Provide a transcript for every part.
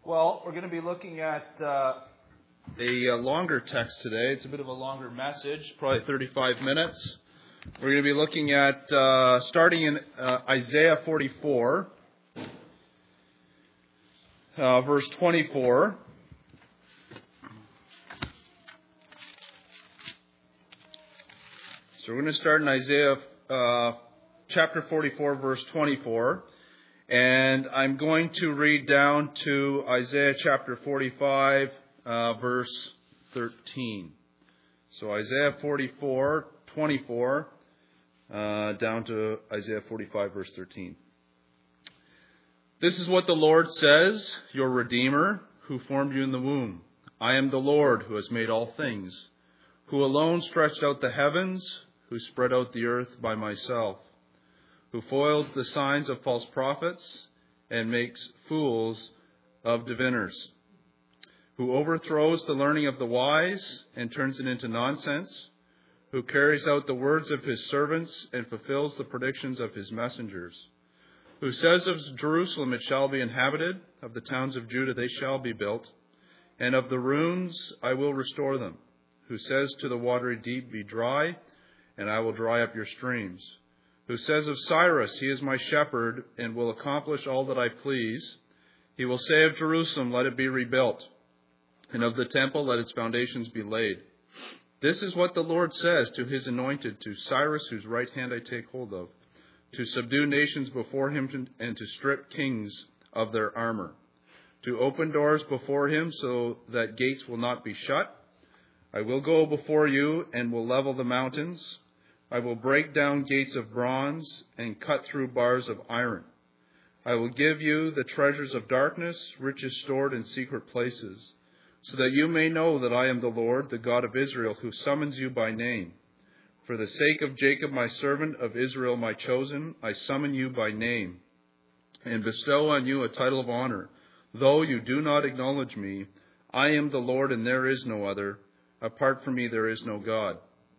Well, we're going to be looking at a longer text today. It's a bit of a longer message, probably 35 minutes. We're going to be looking at starting in Isaiah 44, verse 24. So we're going to start in Isaiah chapter 44, verse 24. And I'm going to read down to Isaiah chapter 45, verse 13. So Isaiah 44, 24, down to Isaiah 45, verse 13. This is what the Lord says, your Redeemer, who formed you in the womb. I am the Lord who has made all things, who alone stretched out the heavens, who spread out the earth by myself, who foils the signs of false prophets and makes fools of diviners, who overthrows the learning of the wise and turns it into nonsense, who carries out the words of his servants and fulfills the predictions of his messengers, who says of Jerusalem it shall be inhabited, of the towns of Judah they shall be built, and of the ruins I will restore them, who says to the watery deep, be dry, and I will dry up your streams, who says of Cyrus, he is my shepherd and will accomplish all that I please. He will say of Jerusalem, let it be rebuilt, and of the temple, let its foundations be laid. This is what the Lord says to his anointed, to Cyrus, whose right hand I take hold of, to subdue nations before him and to strip kings of their armor, to open doors before him so that gates will not be shut. I will go before you and will level the mountains. I will break down gates of bronze and cut through bars of iron. I will give you the treasures of darkness, riches stored in secret places, so that you may know that I am the Lord, the God of Israel, who summons you by name. For the sake of Jacob, my servant, of Israel, my chosen, I summon you by name and bestow on you a title of honor. Though you do not acknowledge me, I am the Lord and there is no other. Apart from me, there is no God.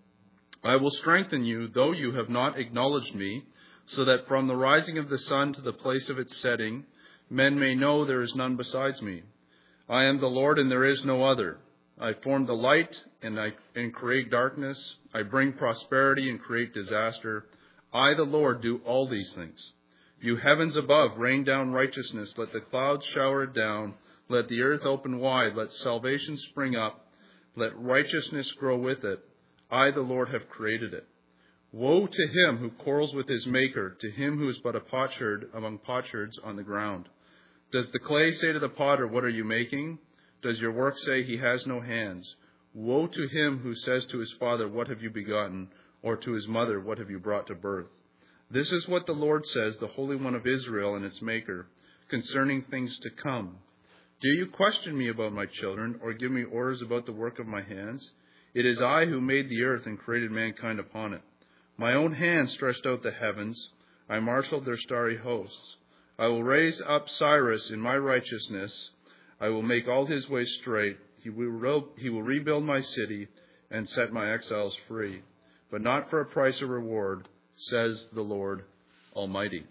I will strengthen you, though you have not acknowledged me, so that from the rising of the sun to the place of its setting, men may know there is none besides me. I am the Lord and there is no other. I form the light and create darkness. I bring prosperity and create disaster. I, the Lord, do all these things. You heavens above, rain down righteousness. Let the clouds shower it down. Let the earth open wide. Let salvation spring up. Let righteousness grow with it. I, the Lord, have created it. Woe to him who quarrels with his maker, to him who is but a potsherd among potsherds on the ground. Does the clay say to the potter, what are you making? Does your work say he has no hands? Woe to him who says to his father, what have you begotten? Or to his mother, what have you brought to birth? This is what the Lord says, the Holy One of Israel and its Maker, concerning things to come. Do you question me about my children, or give me orders about the work of my hands? It is I who made the earth and created mankind upon it. My own hand stretched out the heavens. I marshaled their starry hosts. I will raise up Cyrus in my righteousness. I will make all his ways straight. He will rebuild my city and set my exiles free, but not for a price or reward, says the Lord Almighty.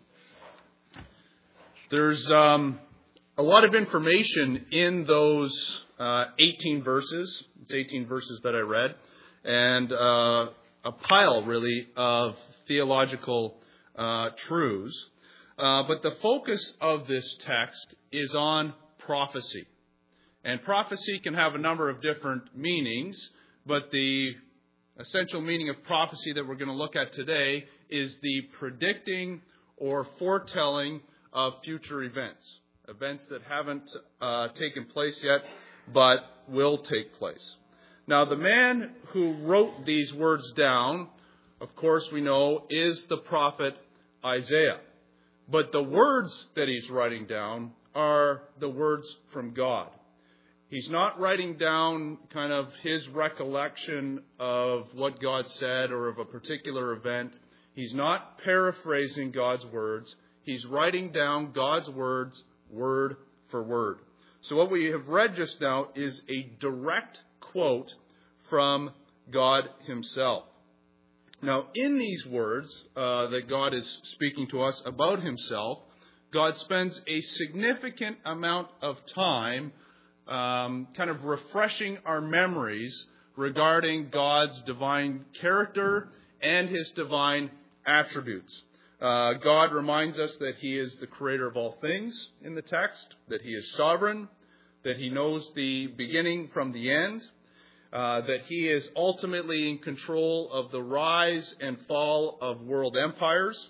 There's a lot of information in those 18 verses. It's 18 verses that I read, and a pile, really, of theological truths. But the focus of this text is on prophecy. And prophecy can have a number of different meanings, but the essential meaning of prophecy that we're going to look at today is the predicting or foretelling of future events. Events that haven't taken place yet, but will take place. Now, the man who wrote these words down, of course we know, is the prophet Isaiah. But the words that he's writing down are the words from God. He's not writing down kind of his recollection of what God said or of a particular event. He's not paraphrasing God's words. He's writing down God's words word for word. So what we have read just now is a direct quote from God himself. Now, in these words that God is speaking to us about himself, God spends a significant amount of time kind of refreshing our memories regarding God's divine character and His divine attributes. God reminds us that He is the creator of all things in the text, that He is sovereign, that He knows the beginning from the end, that He is ultimately in control of the rise and fall of world empires,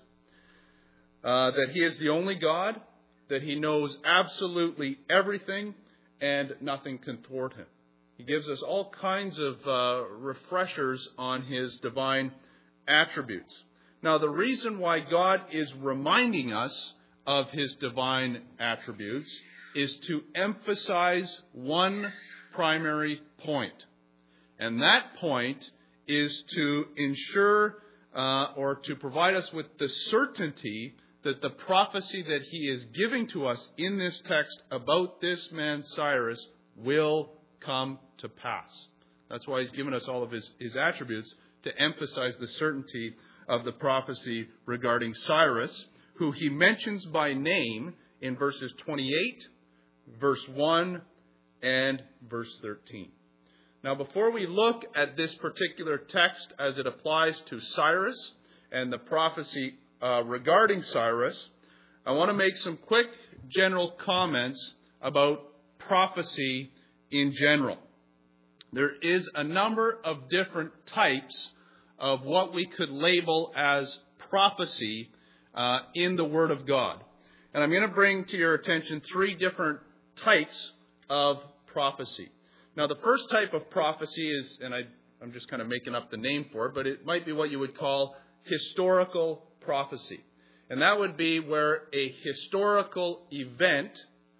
that He is the only God, that He knows absolutely everything, and nothing can thwart Him. He gives us all kinds of refreshers on His divine attributes. Now, the reason why God is reminding us of His divine attributes is to emphasize one primary point. And that point is to ensure or to provide us with the certainty that the prophecy that He is giving to us in this text about this man Cyrus will come to pass. That's why He's given us all of His attributes, to emphasize the certainty of the prophecy regarding Cyrus, who He mentions by name in verses 28, verse 1, and verse 13. Now, before we look at this particular text as it applies to Cyrus and the prophecy regarding Cyrus, I want to make some quick general comments about prophecy in general. There is a number of different types of what we could label as prophecy in the Word of God. And I'm going to bring to your attention 3 different types of prophecy. Now, the first type of prophecy is, and I'm just kind of making up the name for it, but it might be what you would call historical prophecy. And that would be where a historical event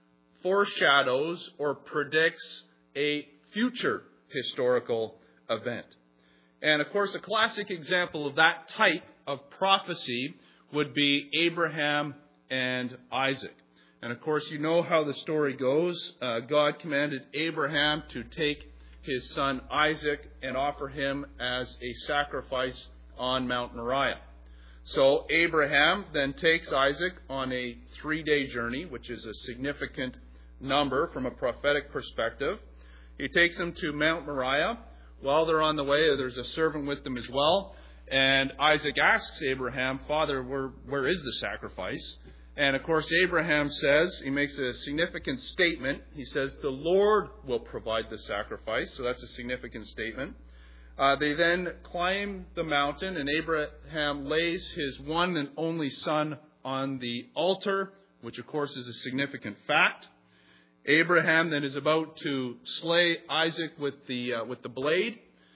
foreshadows or predicts a future historical event. And of course, a classic example of that type of prophecy would be Abraham and Isaac. And of course, you know how the story goes. God commanded Abraham to take his son Isaac and offer him as a sacrifice on Mount Moriah. So Abraham then takes Isaac on a 3-day journey, which is a significant number from a prophetic perspective. He takes him to Mount Moriah. While they're on the way, there's a servant with them as well. And Isaac asks Abraham, "Father, where is the sacrifice?" And of course, Abraham says, he makes a significant statement. He says, "The Lord will provide the sacrifice." So that's a significant statement. They then climb the mountain, and Abraham lays his one and only son on the altar, which of course is a significant fact. Abraham then is about to slay Isaac with the blade.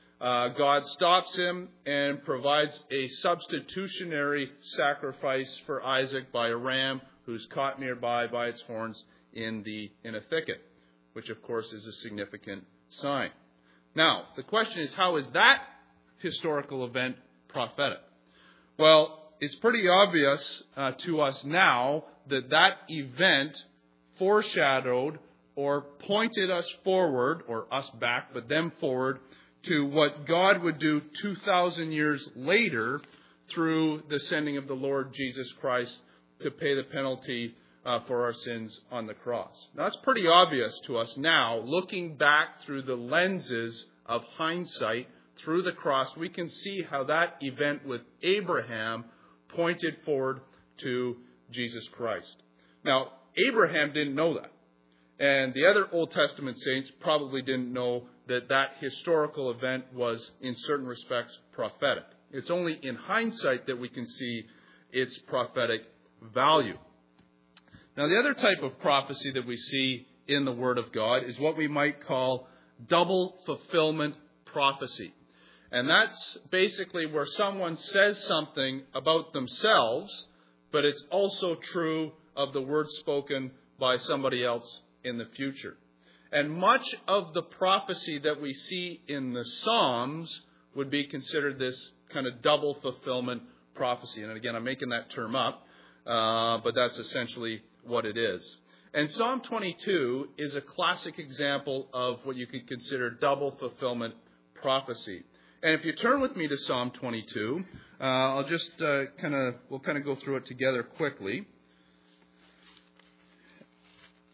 God stops him and provides a substitutionary sacrifice for Isaac by a ram who's caught nearby by its horns in a thicket, which of course is a significant sign. Now, the question is, how is that historical event prophetic? Well, it's pretty obvious to us now that event foreshadowed or pointed us forward, or us back, but them forward, to what God would do 2,000 years later through the sending of the Lord Jesus Christ to pay the penalty for our sins on the cross. Now, that's pretty obvious to us now. Looking back through the lenses of hindsight, through the cross, we can see how that event with Abraham pointed forward to Jesus Christ. Now, Abraham didn't know that. And the other Old Testament saints probably didn't know that historical event was, in certain respects, prophetic. It's only in hindsight that we can see its prophetic value. Now, the other type of prophecy that we see in the Word of God is what we might call double fulfillment prophecy. And that's basically where someone says something about themselves, but it's also true of the word spoken by somebody else in the future. And much of the prophecy that we see in the Psalms would be considered this kind of double fulfillment prophecy. And again, I'm making that term up, but that's essentially what it is. And Psalm 22 is a classic example of what you could consider double fulfillment prophecy. And if you turn with me to Psalm 22, I'll just we'll go through it together quickly.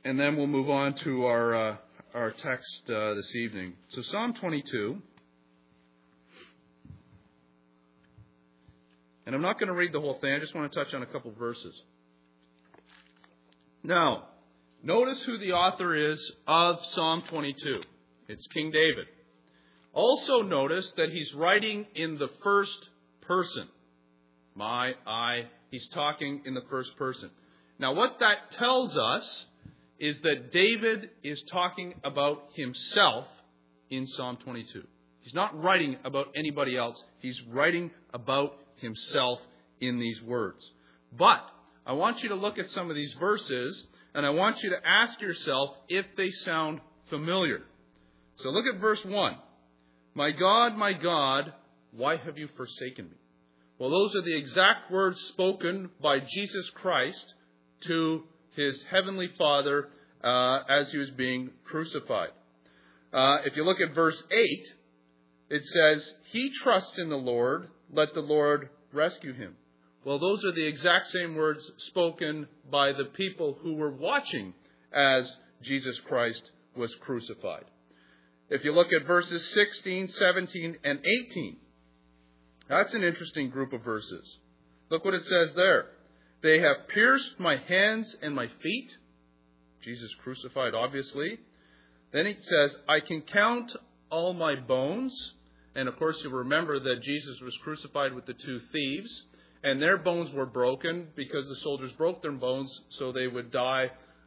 and then we'll move on to our text this evening. So Psalm 22. And I'm not going to read the whole thing. I just want to touch on a couple verses. Now, notice who the author is of Psalm 22. It's King David. Also notice that he's writing in the first person. My, I. He's talking in the first person. Now, what that tells us is that David is talking about himself in Psalm 22. He's not writing about anybody else. He's writing about himself in these words. But I want you to look at some of these verses, and I want you to ask yourself if they sound familiar. So look at verse 1. My God, why have you forsaken me? Well, those are the exact words spoken by Jesus Christ to his heavenly Father as he was being crucified. If you look at verse 8, it says, he trusts in the Lord, let the Lord rescue him. Well, those are the exact same words spoken by the people who were watching as Jesus Christ was crucified. If you look at verses 16, 17, and 18, that's an interesting group of verses. Look what it says there. They have pierced my hands and my feet. Jesus crucified, obviously. Then it says, I can count all my bones. And of course, you'll remember that Jesus was crucified with the two thieves. And their bones were broken because the soldiers broke their bones so they would die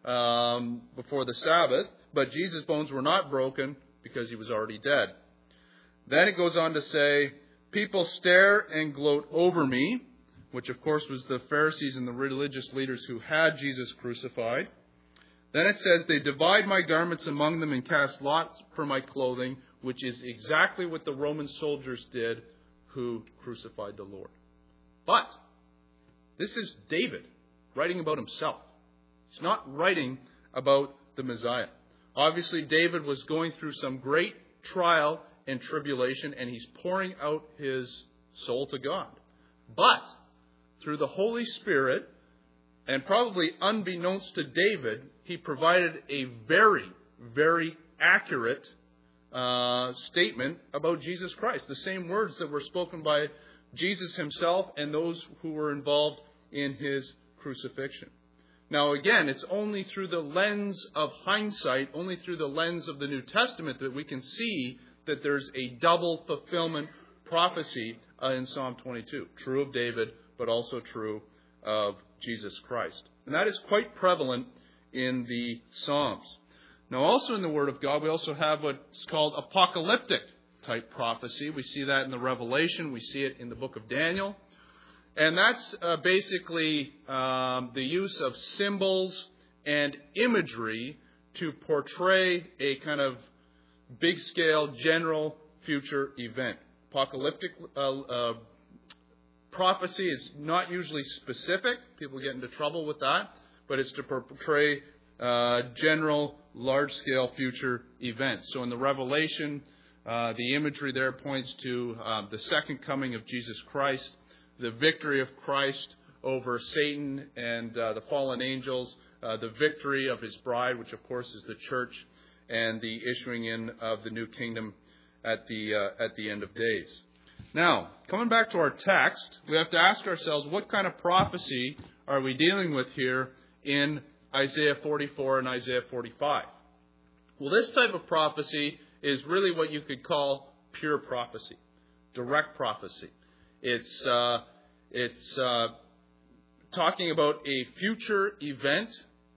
before the Sabbath. But Jesus' bones were not broken because he was already dead. Then it goes on to say, people stare and gloat over me, which of course was the Pharisees and the religious leaders who had Jesus crucified. Then it says, they divide my garments among them and cast lots for my clothing, which is exactly what the Roman soldiers did who crucified the Lord. But this is David writing about himself. He's not writing about the Messiah. Obviously, David was going through some great trial and tribulation, and he's pouring out his soul to God. But through the Holy Spirit, and probably unbeknownst to David, he provided a very, very accurate statement about Jesus Christ. The same words that were spoken by Jesus himself and those who were involved in his crucifixion. Now again, it's only through the lens of hindsight, only through the lens of the New Testament that we can see that there's a double fulfillment prophecy in Psalm 22. True of David, but also true of Jesus Christ. And that is quite prevalent in the Psalms. Now also in the Word of God, we also have what's called apocalyptic type prophecy. We see that in the Revelation. We see it in the book of Daniel. And that's basically the use of symbols and imagery to portray a kind of big-scale, general future event. Apocalyptic prophecy is not usually specific. People get into trouble with that. But it's to portray general, large-scale future events. So in the Revelation, the imagery there points to the second coming of Jesus Christ, the victory of Christ over Satan and the fallen angels, the victory of his bride, which of course is the church, and the issuing in of the new kingdom at the end of days. Now, coming back to our text, we have to ask ourselves, what kind of prophecy are we dealing with here in Isaiah 44 and Isaiah 45? Well, this type of prophecy is really what you could call pure prophecy, direct prophecy. It's talking about a future event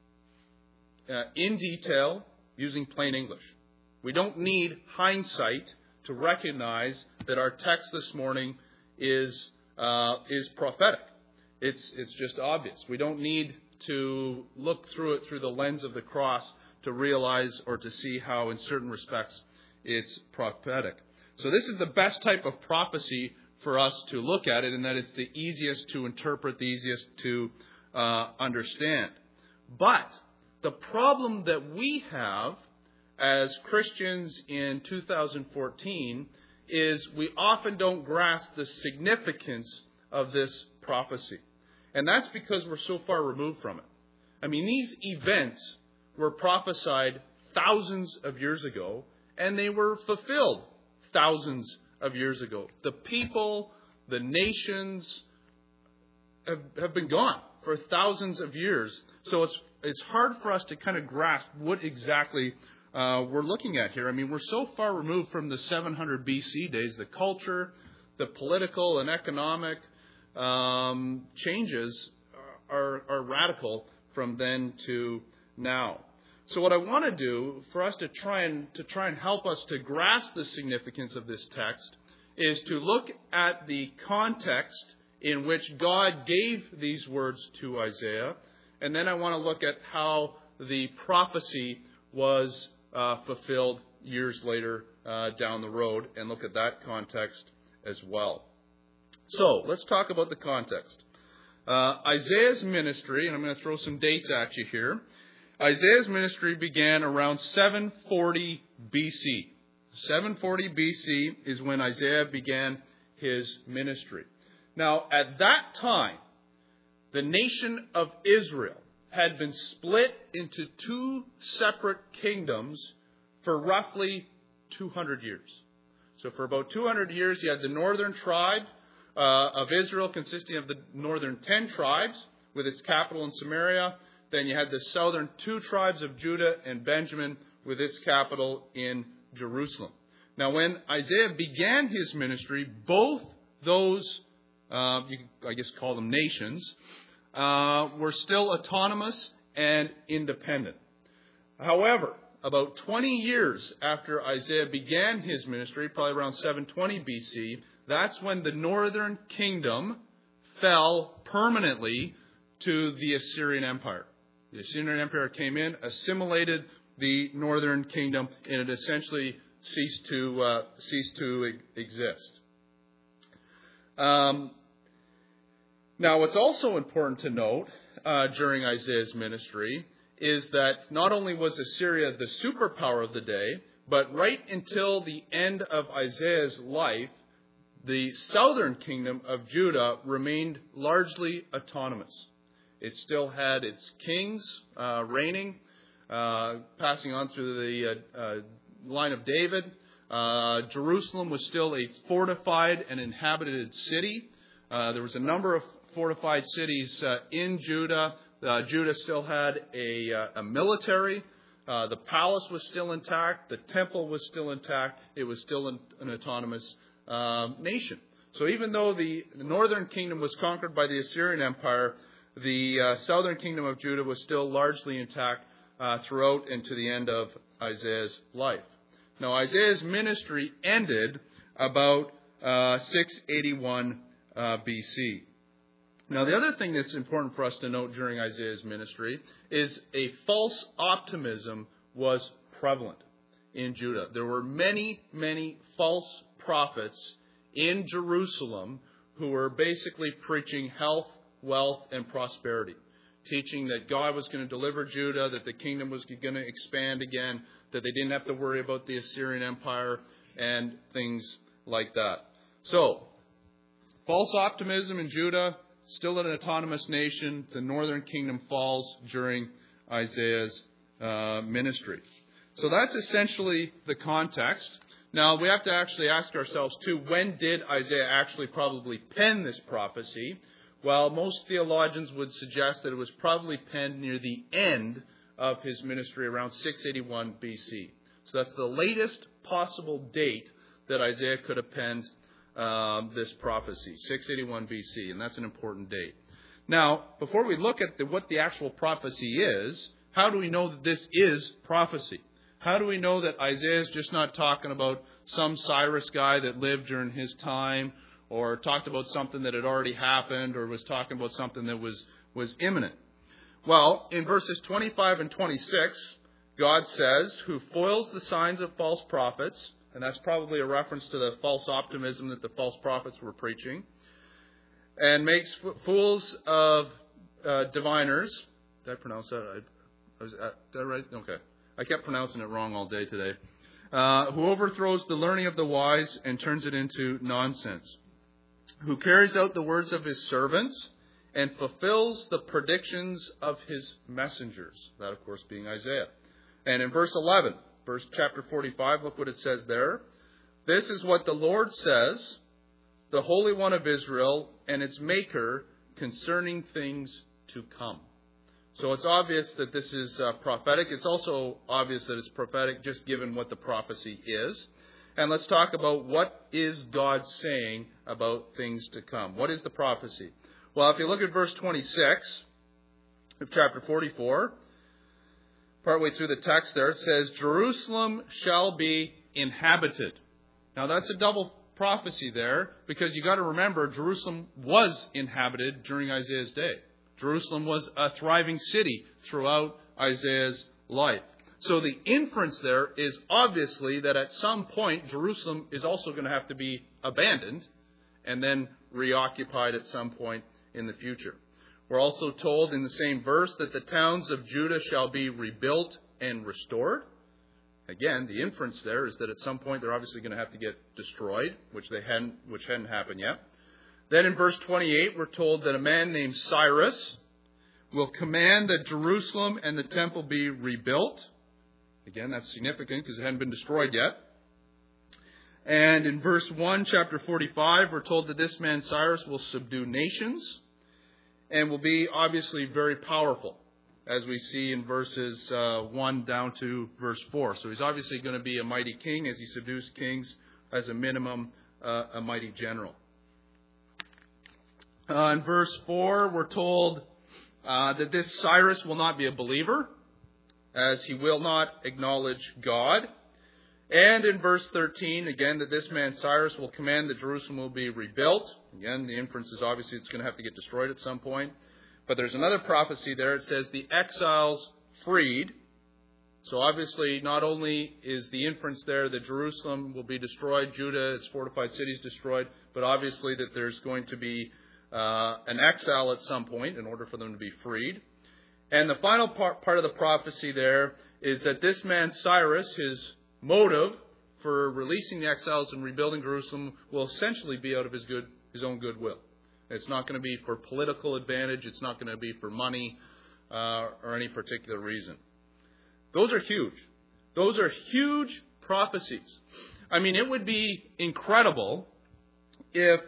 in detail using plain English. We don't need hindsight to recognize that our text this morning is prophetic. It's just obvious. We don't need to look through it through the lens of the cross to realize or to see how in certain respects it's prophetic. So this is the best type of prophecy for us to look at it, in that it's the easiest to interpret, the easiest to understand. But the problem that we have as Christians in 2014 is we often don't grasp the significance of this prophecy. And that's because we're so far removed from it. I mean, these events were prophesied thousands of years ago, and they were fulfilled thousands of years ago. The people, the nations have been gone for thousands of years. So it's hard for us to kind of grasp what exactly we're looking at here. I mean, we're so far removed from the 700 BC days. The culture, the political and economic changes are radical from then to now. So what I want to do for us to try and help us to grasp the significance of this text is to look at the context in which God gave these words to Isaiah, and then I want to look at how the prophecy was fulfilled years later down the road, and look at that context as well. So let's talk about the context. Isaiah's ministry, and I'm going to throw some dates at you here. Isaiah's ministry began around 740 BC. 740 BC is when Isaiah began his ministry. Now, at that time, the nation of Israel had been split into two separate kingdoms for roughly 200 years. So for about 200 years, you had the northern tribe of Israel consisting of the northern 10 tribes with its capital in Samaria. Then you had the southern 2 tribes of Judah and Benjamin with its capital in Jerusalem. Now, when Isaiah began his ministry, both those, you could, I guess, call them nations, were still autonomous and independent. However, about 20 years after Isaiah began his ministry, probably around 720 BC, that's when the northern kingdom fell permanently to the Assyrian Empire. The Assyrian Empire came in, assimilated the northern kingdom, and it essentially ceased to exist. Now, what's also important to note during Isaiah's ministry is that not only was Assyria the superpower of the day, but right until the end of Isaiah's life, the southern kingdom of Judah remained largely autonomous. It still had its kings reigning, passing on through the line of David. Jerusalem was still a fortified and inhabited city. There was a number of fortified cities in Judah. Judah still had a military. The palace was still intact. The temple was still intact. It was still an autonomous nation. So even though the northern kingdom was conquered by the Assyrian Empire, the southern kingdom of Judah was still largely intact throughout and to the end of Isaiah's life. Now, Isaiah's ministry ended about 681 BC. Now, the other thing that's important for us to note during Isaiah's ministry is a false optimism was prevalent in Judah. There were many, many false prophets in Jerusalem who were basically preaching health, wealth, and prosperity, teaching that God was going to deliver Judah, that the kingdom was going to expand again, that they didn't have to worry about the Assyrian Empire and things like that. So, false optimism in Judah, still an autonomous nation. The northern kingdom falls during Isaiah's ministry. So that's essentially the context. Now, we have to actually ask ourselves, too, when did Isaiah actually probably pen this prophecy? Well, most theologians would suggest that it was probably penned near the end of his ministry, around 681 BC. So that's the latest possible date that Isaiah could have penned this prophecy, 681 BC, and that's an important date. Now, before we look at what the actual prophecy is, how do we know that this is prophecy? How do we know that Isaiah is just not talking about some Cyrus guy that lived during his time, or talked about something that had already happened, or was talking about something that was imminent? Well, in verses 25 and 26, God says, "Who foils the signs of false prophets," and that's probably a reference to the false optimism that the false prophets were preaching, "and makes fools of diviners." Did I pronounce that? Is that right? Okay. I kept pronouncing it wrong all day today. "Who overthrows the learning of the wise and turns it into nonsense. Who carries out the words of his servants and fulfills the predictions of his messengers. That, of course, being Isaiah. And in verse 11, chapter 45, look what it says there. This is what the Lord says, the Holy One of Israel and its Maker, concerning things to come. So it's obvious that this is prophetic. It's also obvious that it's prophetic just given what the prophecy is. And let's talk about what is God saying about things to come. What is the prophecy? Well, if you look at verse 26 of chapter 44, partway through the text there, it says, Jerusalem shall be inhabited. Now that's a double prophecy there, because you got to remember Jerusalem was inhabited during Isaiah's day. Jerusalem was a thriving city throughout Isaiah's life. So the inference there is obviously that at some point Jerusalem is also going to have to be abandoned and then reoccupied at some point in the future. We're also told in the same verse that the towns of Judah shall be rebuilt and restored. Again, the inference there is that at some point they're obviously going to have to get destroyed, which hadn't happened yet. Then in verse 28, we're told that a man named Cyrus will command that Jerusalem and the temple be rebuilt. Again, that's significant because it hadn't been destroyed yet. And in verse 1, chapter 45, we're told that this man Cyrus will subdue nations and will be obviously very powerful, as we see in verses 1 down to verse 4. So he's obviously going to be a mighty king as he subdues kings, as a minimum, a mighty general. In verse 4, we're told that this Cyrus will not be a believer, as he will not acknowledge God. And in verse 13, again, that this man Cyrus will command that Jerusalem will be rebuilt. Again, the inference is obviously it's going to have to get destroyed at some point. But there's another prophecy there. It says the exiles freed. So obviously, not only is the inference there that Jerusalem will be destroyed, Judah, its fortified cities destroyed, but obviously that there's going to be an exile at some point in order for them to be freed. And the final part of the prophecy there is that this man Cyrus, his motive for releasing the exiles and rebuilding Jerusalem will essentially be out of his own goodwill. It's not going to be for political advantage. It's not going to be for money or any particular reason. Those are huge. Those are huge prophecies. I mean, it would be incredible if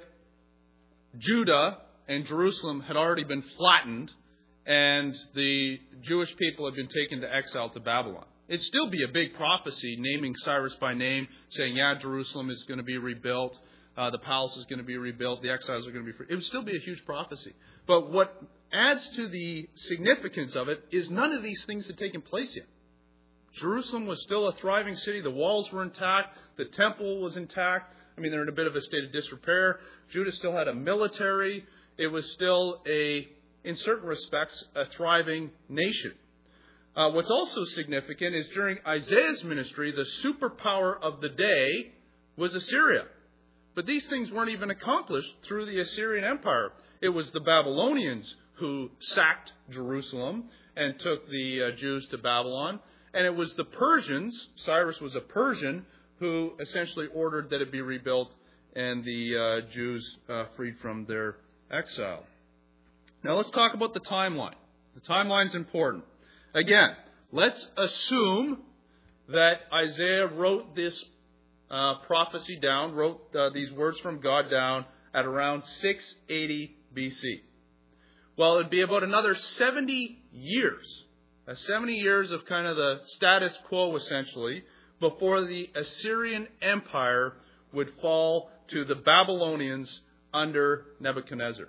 Judah and Jerusalem had already been flattened and the Jewish people had been taken to exile to Babylon. It'd still be a big prophecy, naming Cyrus by name, saying, yeah, Jerusalem is going to be rebuilt, the palace is going to be rebuilt, the exiles are going to be free. It would still be a huge prophecy. But what adds to the significance of it is none of these things had taken place yet. Jerusalem was still a thriving city. The walls were intact. The temple was intact. I mean, they're in a bit of a state of disrepair. Judah still had a military. It was still in certain respects, a thriving nation. What's also significant is during Isaiah's ministry, the superpower of the day was Assyria. But these things weren't even accomplished through the Assyrian Empire. It was the Babylonians who sacked Jerusalem and took the Jews to Babylon. And it was the Persians, Cyrus was a Persian, who essentially ordered that it be rebuilt and the Jews freed from their exile. Now let's talk about the timeline. The timeline's important. Again, let's assume that Isaiah wrote this prophecy down, wrote these words from God down at around 680 BC. Well, it would be about another 70 years. 70 years of kind of the status quo, essentially, before the Assyrian Empire would fall to the Babylonians under Nebuchadnezzar.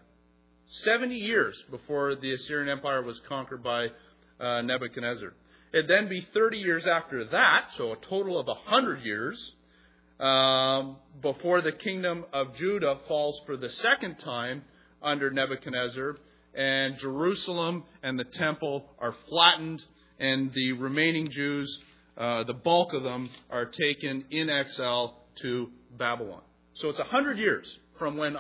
70 years before the Assyrian Empire was conquered by Nebuchadnezzar. It'd then be 30 years after that, so a total of 100 years, before the kingdom of Judah falls for the second time under Nebuchadnezzar, and Jerusalem and the temple are flattened, and the remaining Jews, the bulk of them, are taken in exile to Babylon. So it's 100 years from when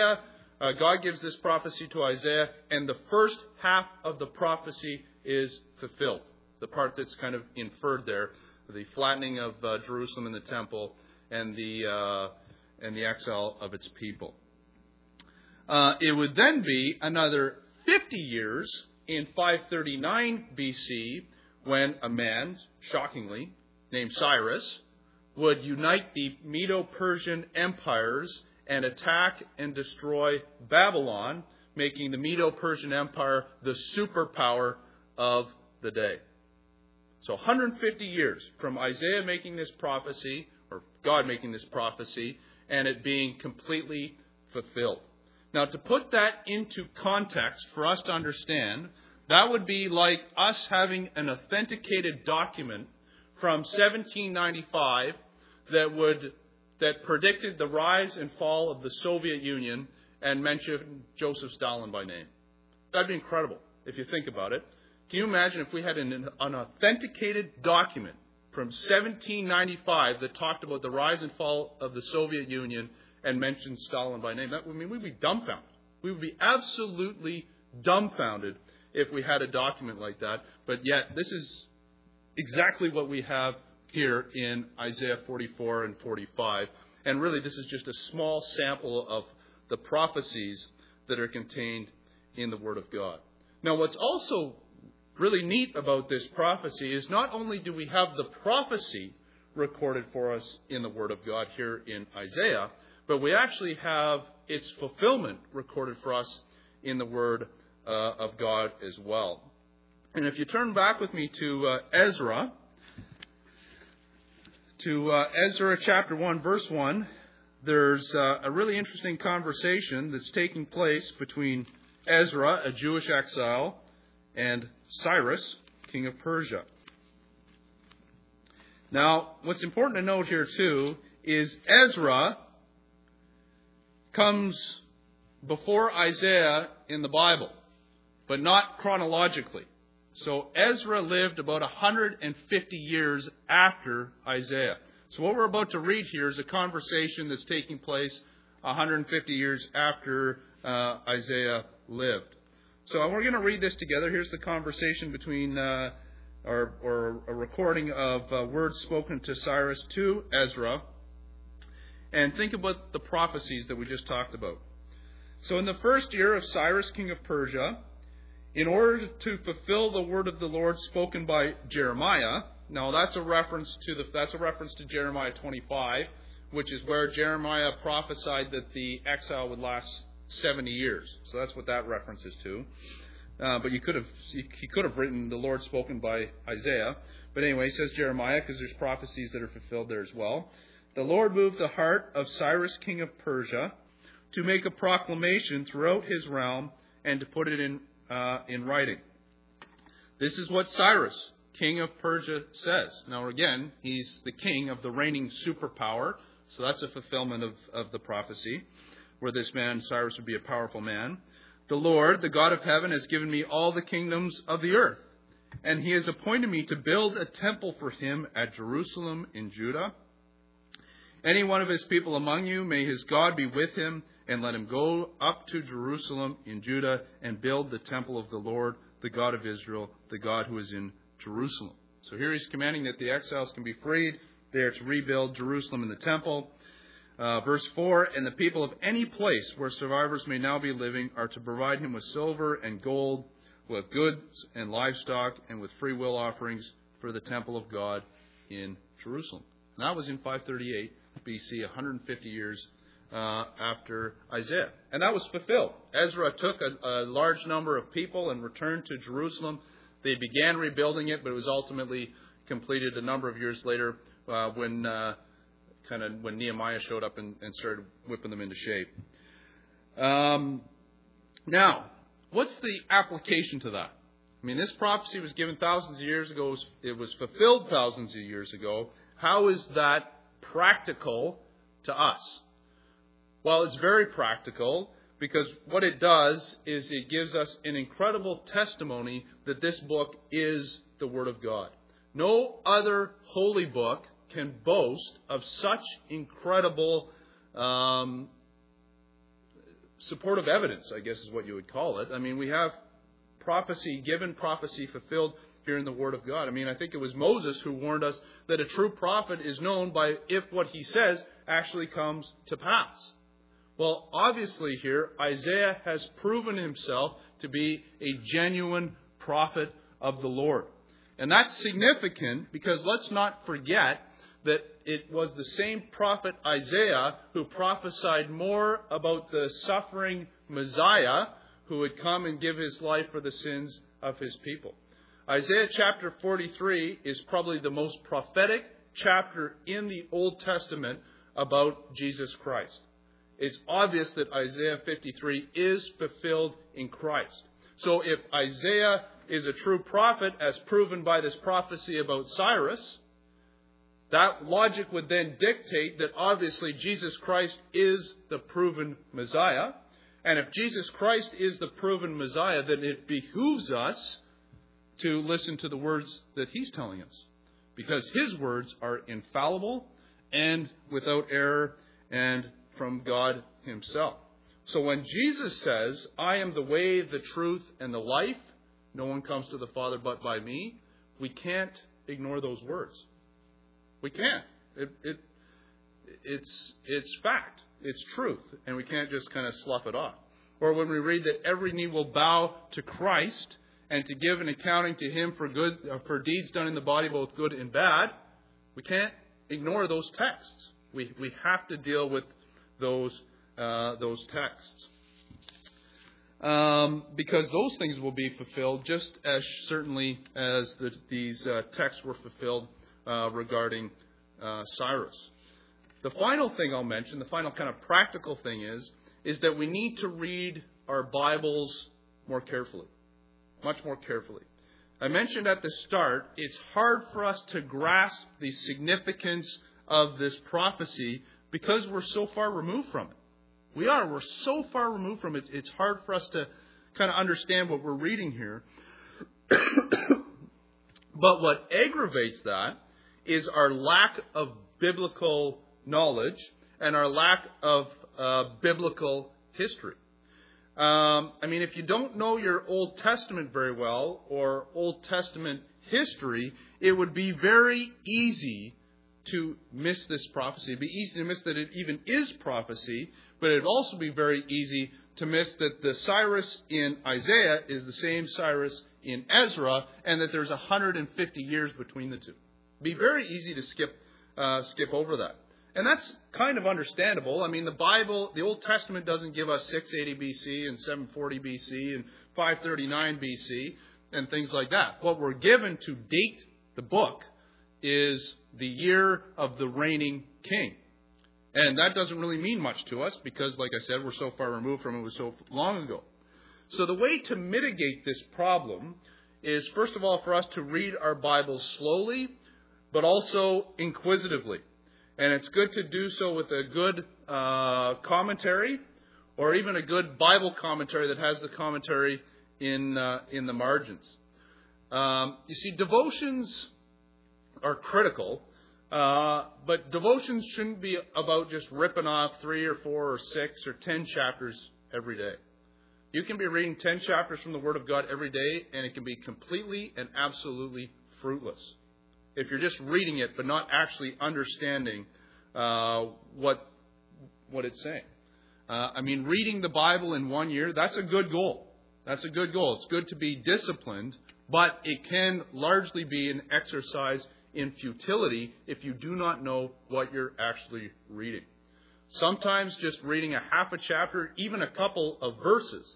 God gives this prophecy to Isaiah, and the first half of the prophecy is fulfilled. The part that's kind of inferred there, the flattening of Jerusalem and the temple, and the exile of its people. It would then be another 50 years in 539 BC when a man, shockingly, named Cyrus, would unite the Medo-Persian empires and attack and destroy Babylon, making the Medo-Persian Empire the superpower of the day. So 150 years from Isaiah making this prophecy, or God making this prophecy, and it being completely fulfilled. Now, to put that into context for us to understand, that would be like us having an authenticated document from 1795 that predicted the rise and fall of the Soviet Union and mentioned Joseph Stalin by name. That'd be incredible if you think about it. Can you imagine if we had an authenticated document from 1795 that talked about the rise and fall of the Soviet Union and mentioned Stalin by name? We'd be dumbfounded. We would be absolutely dumbfounded if we had a document like that. But yet, this is exactly what we have here in Isaiah 44 and 45. And really, this is just a small sample of the prophecies that are contained in the Word of God. Now, what's also really neat about this prophecy is not only do we have the prophecy recorded for us in the Word of God here in Isaiah, but we actually have its fulfillment recorded for us in the Word of God as well. And if you turn back with me to Ezra chapter 1, verse 1, there's a really interesting conversation that's taking place between Ezra, a Jewish exile, and Cyrus, king of Persia. Now, what's important to note here, too, is Ezra comes before Isaiah in the Bible, but not chronologically. So Ezra lived about 150 years after Isaiah. So what we're about to read here is a conversation that's taking place 150 years after Isaiah lived. So we're going to read this together. Here's the conversation between, or a recording of words spoken to Cyrus to Ezra. And think about the prophecies that we just talked about. So in the first year of Cyrus, king of Persia, in order to fulfill the word of the Lord spoken by Jeremiah, now that's a reference to Jeremiah 25, which is where Jeremiah prophesied that the exile would last 70 years. So that's what that reference is to. But he could have written the Lord spoken by Isaiah. But anyway, it says Jeremiah because there's prophecies that are fulfilled there as well. The Lord moved the heart of Cyrus, king of Persia, to make a proclamation throughout his realm and to put it in writing. This is what Cyrus, king of Persia, says. Now again, he's the king of the reigning superpower, so that's a fulfillment of the prophecy, where this man, Cyrus, would be a powerful man. The Lord, the God of heaven, has given me all the kingdoms of the earth, and he has appointed me to build a temple for him at Jerusalem in Judah. Any one of his people among you, may his God be with him, and let him go up to Jerusalem in Judah and build the temple of the Lord, the God of Israel, the God who is in Jerusalem. So here he's commanding that the exiles can be freed. They are to rebuild Jerusalem and the temple. Verse 4, and the people of any place where survivors may now be living are to provide him with silver and gold, with goods and livestock, and with free will offerings for the temple of God in Jerusalem. And that was in 538 BC, 150 years after Isaiah. And that was fulfilled. Ezra took a large number of people and returned to Jerusalem. They began rebuilding it, but it was ultimately completed a number of years later when Nehemiah showed up and started whipping them into shape. Now, what's the application to that? I mean, this prophecy was given thousands of years ago. It was fulfilled thousands of years ago. How is that practical to us? Well, it's very practical because what it does is it gives us an incredible testimony that this book is the Word of God. No other holy book can boast of such incredible supportive evidence, I guess is what you would call it. I mean, we have prophecy given, prophecy fulfilled here in the Word of God. I mean, I think it was Moses who warned us that a true prophet is known by if what he says actually comes to pass. Well, obviously here, Isaiah has proven himself to be a genuine prophet of the Lord. And that's significant because let's not forget that it was the same prophet Isaiah who prophesied more about the suffering Messiah who would come and give his life for the sins of his people. Isaiah chapter 43 is probably the most prophetic chapter in the Old Testament about Jesus Christ. It's obvious that Isaiah 53 is fulfilled in Christ. So if Isaiah is a true prophet, as proven by this prophecy about Cyrus, that logic would then dictate that obviously Jesus Christ is the proven Messiah. And if Jesus Christ is the proven Messiah, then it behooves us to listen to the words that he's telling us. Because his words are infallible and without error and from God himself. So when Jesus says, I am the way, the truth, and the life, no one comes to the Father but by me, we can't ignore those words. We can't. It's fact. It's truth. And we can't just kind of slough it off. Or when we read that every knee will bow to Christ and to give an accounting to him for deeds done in the body, both good and bad, we can't ignore those texts. We have to deal with those texts. Because those things will be fulfilled just as certainly as these texts were fulfilled regarding Cyrus. The final thing I'll mention, the final kind of practical thing is that we need to read our Bibles more carefully, much more carefully. I mentioned at the start, it's hard for us to grasp the significance of this prophecy because we're so far removed from it. We're so far removed from it, it's hard for us to kind of understand what we're reading here. But what aggravates that is our lack of biblical knowledge and our lack of biblical history. If you don't know your Old Testament very well or Old Testament history, it would be very easy to miss this prophecy. It'd be easy to miss that it even is prophecy, but it'd also be very easy to miss that the Cyrus in Isaiah is the same Cyrus in Ezra, and that there's 150 years between the two. It'd be very easy to skip over that. And that's kind of understandable. The Bible, the Old Testament doesn't give us 680 BC and 740 BC and 539 BC and things like that. What we're given to date the book is the year of the reigning king. And that doesn't really mean much to us because, like I said, we're so far removed from it was so long ago. So the way to mitigate this problem is, first of all, for us to read our Bibles slowly, but also inquisitively. And it's good to do so with a good commentary, or even a good Bible commentary that has the commentary in the margins. You see, devotions are critical, but devotions shouldn't be about just ripping off 3 or 4 or 6 or 10 chapters every day. You can be reading 10 chapters from the Word of God every day, and it can be completely and absolutely fruitless if you're just reading it but not actually understanding what it's saying. Reading the Bible in 1 year, that's a good goal. That's a good goal. It's good to be disciplined, but it can largely be an exercise in futility if you do not know what you're actually reading. Sometimes just reading a half a chapter, even a couple of verses,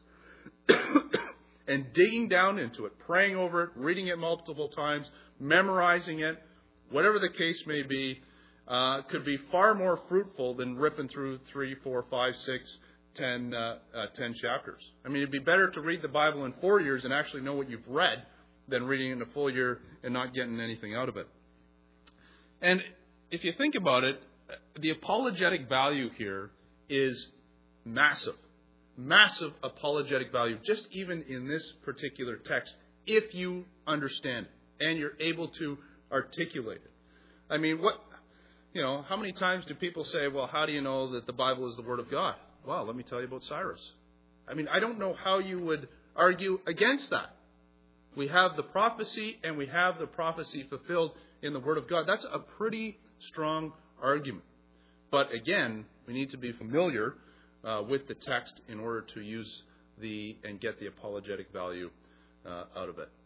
and digging down into it, praying over it, reading it multiple times, memorizing it, whatever the case may be, could be far more fruitful than ripping through 3, 4, 5, 6, 10 chapters. It'd be better to read the Bible in 4 years and actually know what you've read than reading it in a full year and not getting anything out of it. And if you think about it, the apologetic value here is massive. Massive apologetic value, just even in this particular text, if you understand it and you're able to articulate it. How many times do people say, well, how do you know that the Bible is the Word of God? Well, let me tell you about Cyrus. I don't know how you would argue against that. We have the prophecy, and we have the prophecy fulfilled in the Word of God. That's a pretty strong argument. But again, we need to be familiar with the text in order to use and get the apologetic value out of it.